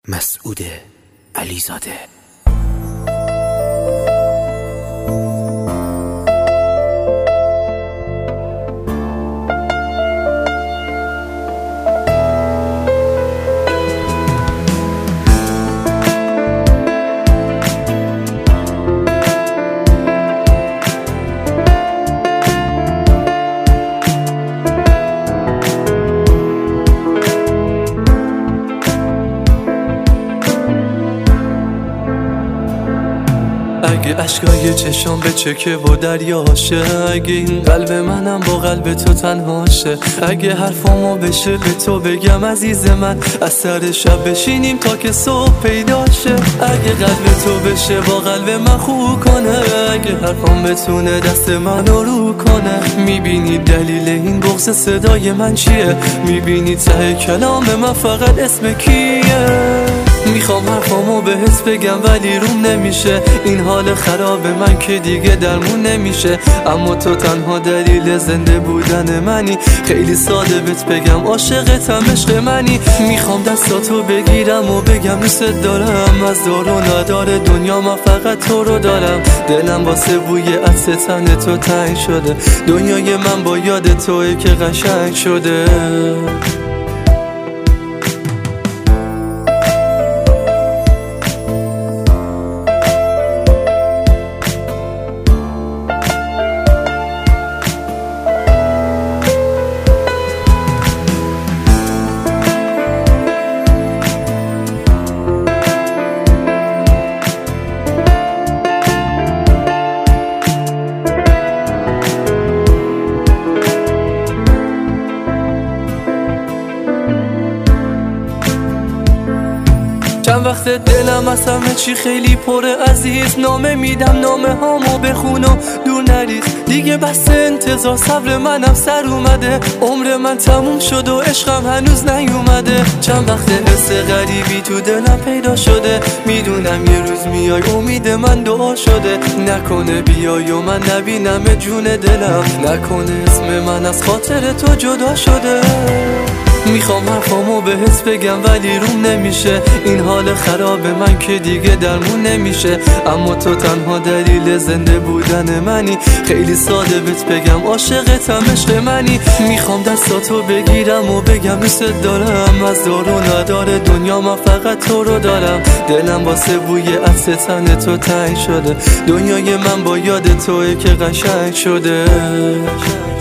مسعود علیزاده. اگه اشکای چشام به چکه و دریاشه، اگه این قلب منم با قلب تو تنهاشه، اگه حرفامو بشه به تو بگم عزیز من، از سر شب بشینیم تا که صبح پیداشه، اگه قلب تو بشه با قلب من خو کنه، اگه حرفام بتونه دست منو رو کنه، میبینی دلیل این بغض صدای من چیه؟ میبینی ته کلام من فقط اسم کیه؟ میخوام حرفامو بهت بگم ولی روم نمیشه، این حال خراب من که دیگه درمون نمیشه، اما تو تنها دلیل زنده بودن منی، خیلی ساده بهت بگم عاشقتم، عشق منی، میخوام دستاتو بگیرم و بگم دوست دارم، از دار و ندار دنیا من فقط تو رو دارم، دلم واسه بوی عطر تن تو تنگ شده، دنیای من با یاد توئه که قشنگ شده. چند وقت دلم از همه چی خیلی پره عزیز، نامه میدم نامه هامو بخون و دور نریز، دیگه بس انتظار صبر منم سر اومده، عمر من تموم شد و عشقم هنوز نیومده، چند وقت حس غریبی تو دلم پیدا شده، میدونم یه روز میای امید من دعا شده، نکنه بیای و من نبینم جون دلم، نکنه اسم من از خاطر تو جدا شده، میخوام حرفامو بهت بگم ولی روم نمیشه، این حال خراب من که دیگه درمون نمیشه، اما تو تنها دلیل زنده بودن منی، خیلی ساده بهت بگم عاشقتم، عشق منی، میخوام دستاتو بگیرم و بگم دوست دارم، از دار و ندار دنیا من فقط تو رو دارم، دلم واسه بوی عطر تن تو تنگ شده، دنیای من با یاد توئه که قشنگ شده.